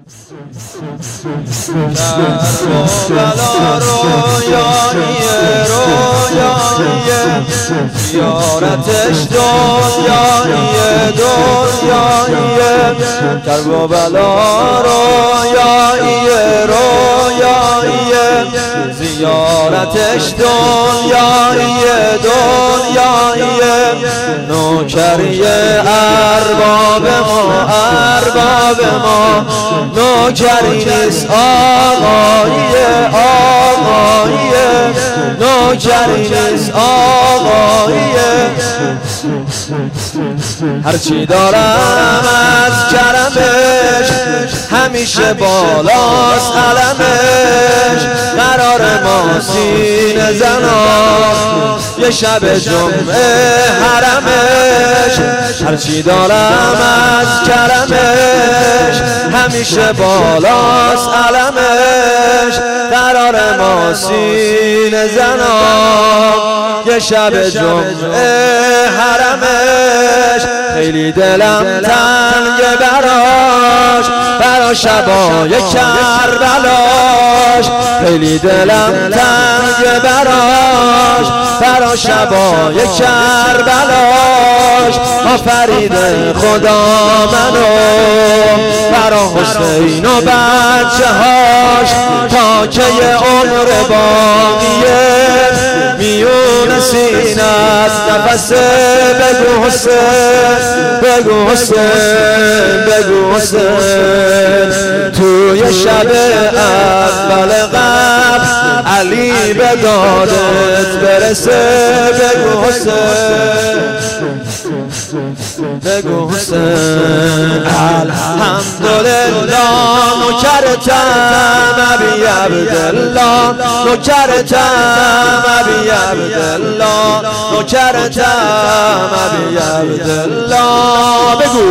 کربلا رویاییه زیارتش دنیاییه کربلا رویاییه زیارتش دنیاییه نوکری ارباب ما نوکری نیست آقاییه نوکری نیست آقاییه هرچی دارم از کرمش همیشه بالاست علمش قرار ما سینه زنان یه شب جمعه حرمش هرچی دارم از کرمش همیشه بالاست علمش قرار ما سینه زنان یه شب جمعه حرمش خیلی دلم تنگه برا شبای کربلاش خیلی دلم تنگه برا شبای کربلاش آفریده خدا منو برا حسین و بچه هاش تا که یه عمر باقیه میون سینت نفسه بگو حسین توی شب اول قبل علی به دادت برسه بگو حسین الحمدلله نوکرتم ابی عبدالله نوکرتم ابی عبدالله بگو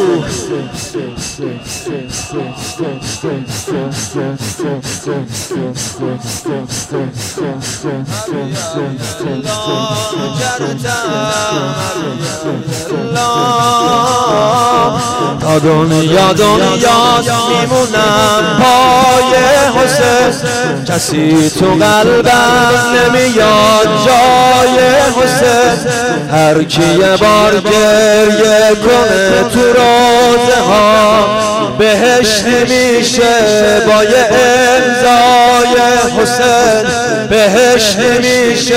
تا دنیا میمونم پای حسین کسی تو قلبم نمیاد جای حسین هر کی یه بار گریه کنه تو روزه ها بهشت میشه با یه امضای حسین بهشت میشه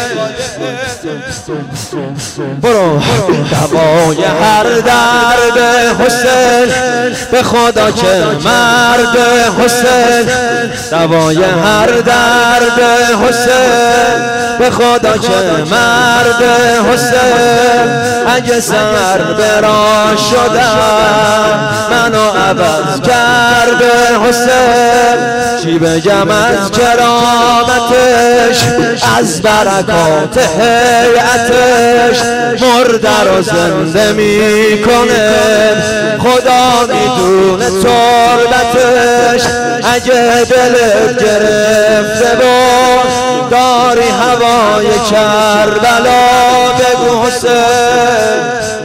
برو دوای هر درد حسین به خدا که مرد حسین دوای هر درد حسین به خدا که مرد حسین اگه سر به راه شدم منو عوض کرد حسین چی بگم از کرامتش از برکات هیئتش مرده رو زنده میکنه خدا میدونه تربتش اگه دلت گرفته بود داری هوای کربلا بگو حسین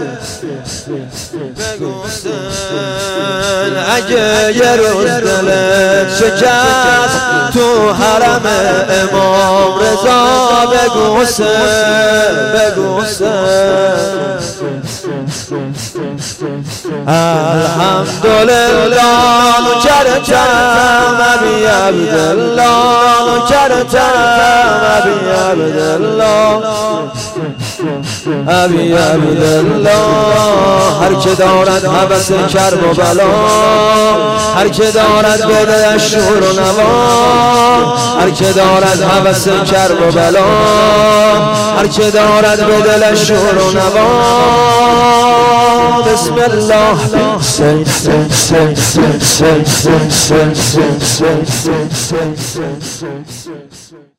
اگه یه روز دلت شکست تو حرم امام رضا بگو حسین الحمدلله نوکرتم ابی عبدالله هر که دارد هوس کرب و بلا هر که دارد بده شور و نوا هر که دارد هوس کرب و بلا هر که دارد به دل شور و نوا بسم الله